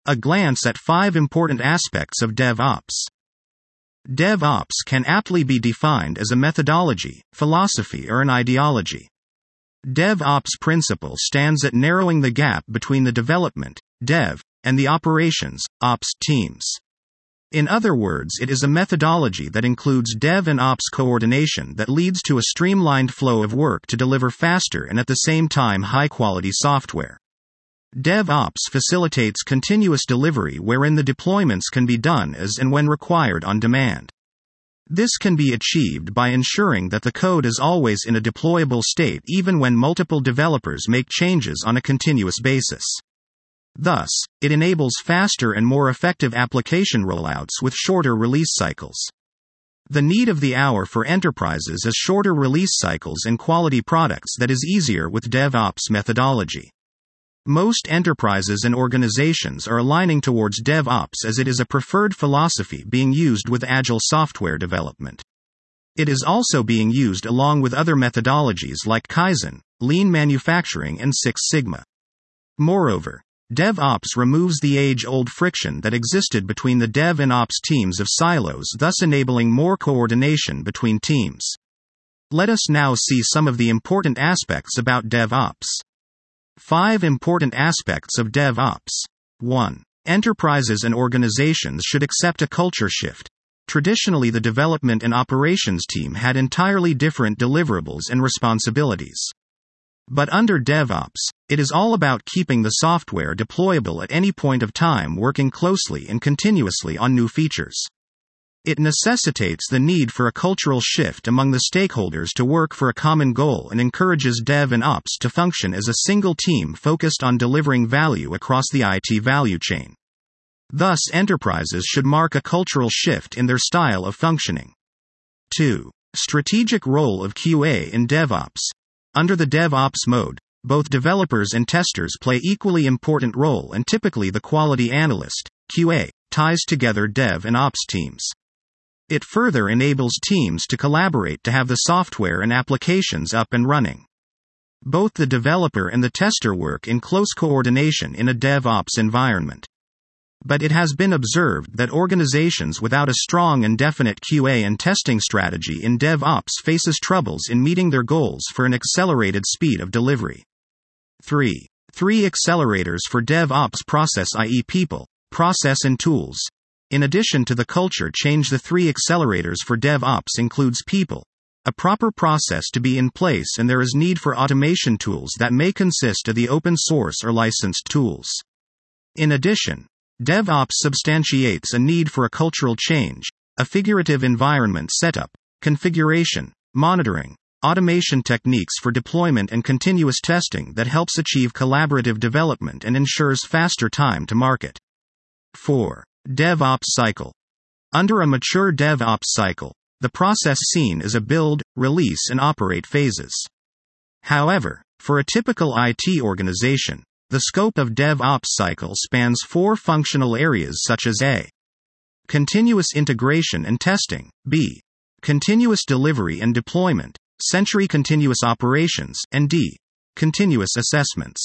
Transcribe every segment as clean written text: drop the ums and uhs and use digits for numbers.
A glance at 5 important aspects of DevOps. DevOps can aptly be defined as a methodology, philosophy, or an ideology. DevOps principle stands at narrowing the gap between the development, dev, and the operations, ops, teams. In other words, it is a methodology that includes dev and ops coordination that leads to a streamlined flow of work to deliver faster and at the same time high-quality software. DevOps facilitates continuous delivery wherein the deployments can be done as and when required on demand. This can be achieved by ensuring that the code is always in a deployable state even when multiple developers make changes on a continuous basis. Thus, it enables faster and more effective application rollouts with shorter release cycles. The need of the hour for enterprises is shorter release cycles and quality products that is easier with DevOps methodology. Most enterprises and organizations are aligning towards DevOps as it is a preferred philosophy being used with agile software development. It is also being used along with other methodologies like Kaizen, Lean Manufacturing, and Six Sigma. Moreover, DevOps removes the age-old friction that existed between the dev and ops teams of silos, thus enabling more coordination between teams. Let us now see some of the important aspects about DevOps. 5 important aspects of DevOps. 1. Enterprises and organizations should accept a culture shift. Traditionally, the development and operations team had entirely different deliverables and responsibilities. But under DevOps, it is all about keeping the software deployable at any point of time, working closely and continuously on new features. It necessitates the need for a cultural shift among the stakeholders to work for a common goal and encourages dev and ops to function as a single team focused on delivering value across the IT value chain. Thus, enterprises should mark a cultural shift in their style of functioning. 2. Strategic role of QA in DevOps. Under the DevOps mode, both developers and testers play equally important role, and typically the quality analyst, QA, ties together dev and ops teams. It further enables teams to collaborate to have the software and applications up and running. Both the developer and the tester work in close coordination in a DevOps environment. But it has been observed that organizations without a strong and definite QA and testing strategy in DevOps faces troubles in meeting their goals for an accelerated speed of delivery. 3. 3 accelerators for DevOps process, i.e. people, process and tools. In addition to the culture change, the 3 accelerators for DevOps includes people, a proper process to be in place, and there is need for automation tools that may consist of the open source or licensed tools. In addition, DevOps substantiates a need for a cultural change, a figurative environment setup, configuration, monitoring, automation techniques for deployment and continuous testing that helps achieve collaborative development and ensures faster time to market. 4. DevOps cycle. Under a mature DevOps cycle, the process seen is a build, release, and operate phases. However, for a typical IT organization, the scope of DevOps cycle spans 4 functional areas such as A. Continuous integration and testing, B. Continuous delivery and deployment, Century continuous operations, and D. Continuous assessments.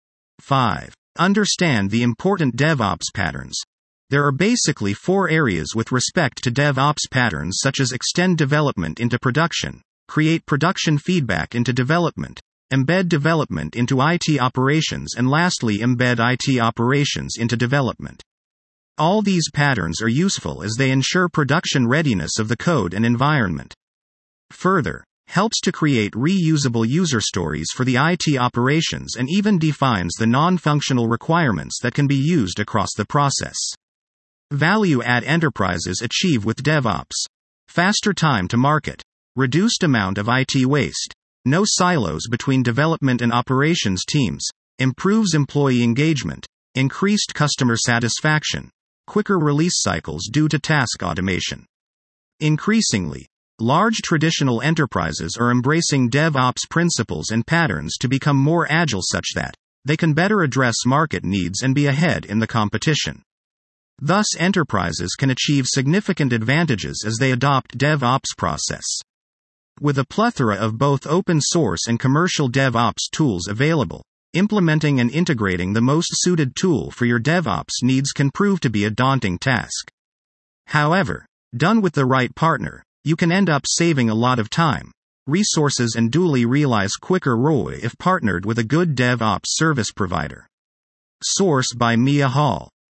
5. Understand the important DevOps patterns. There are basically 4 areas with respect to DevOps patterns, such as extend development into production, create production feedback into development, embed development into IT operations, and lastly embed IT operations into development. All these patterns are useful as they ensure production readiness of the code and environment. Further, helps to create reusable user stories for the IT operations and even defines the non-functional requirements that can be used across the process. Value-add enterprises achieve with DevOps. Faster time to market. Reduced amount of IT waste. No silos between development and operations teams. Improves employee engagement. Increased customer satisfaction. Quicker release cycles due to task automation. Increasingly, large traditional enterprises are embracing DevOps principles and patterns to become more agile such that they can better address market needs and be ahead in the competition. Thus, enterprises can achieve significant advantages as they adopt DevOps process. With a plethora of both open source and commercial DevOps tools available, Implementing and integrating the most suited tool for your DevOps needs can prove to be a daunting task. However, done with the right partner, you can end up saving a lot of time, resources, and duly realize quicker ROI if partnered with a good DevOps service provider. Source by Mia Hall.